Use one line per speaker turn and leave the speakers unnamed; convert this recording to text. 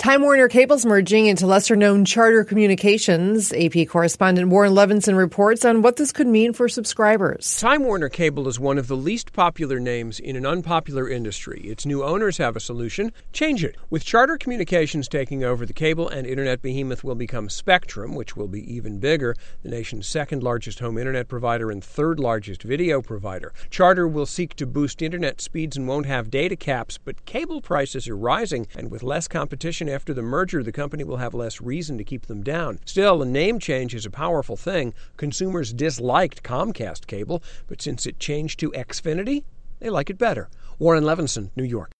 Time Warner Cable's merging into lesser-known Charter Communications. AP correspondent Warren Levinson reports on what this could mean for subscribers.
Time Warner Cable is one of the least popular names in an unpopular industry. Its new owners have a solution: change it. With Charter Communications taking over, the cable and internet behemoth will become Spectrum, which will be even bigger, the nation's second-largest home internet provider and third-largest video provider. Charter will seek to boost internet speeds and won't have data caps, but cable prices are rising, and with less competition after the merger, the company will have less reason to keep them down. Still, a name change is a powerful thing. Consumers disliked Comcast Cable, but since it changed to Xfinity, they like it better. Warren Levinson, New York.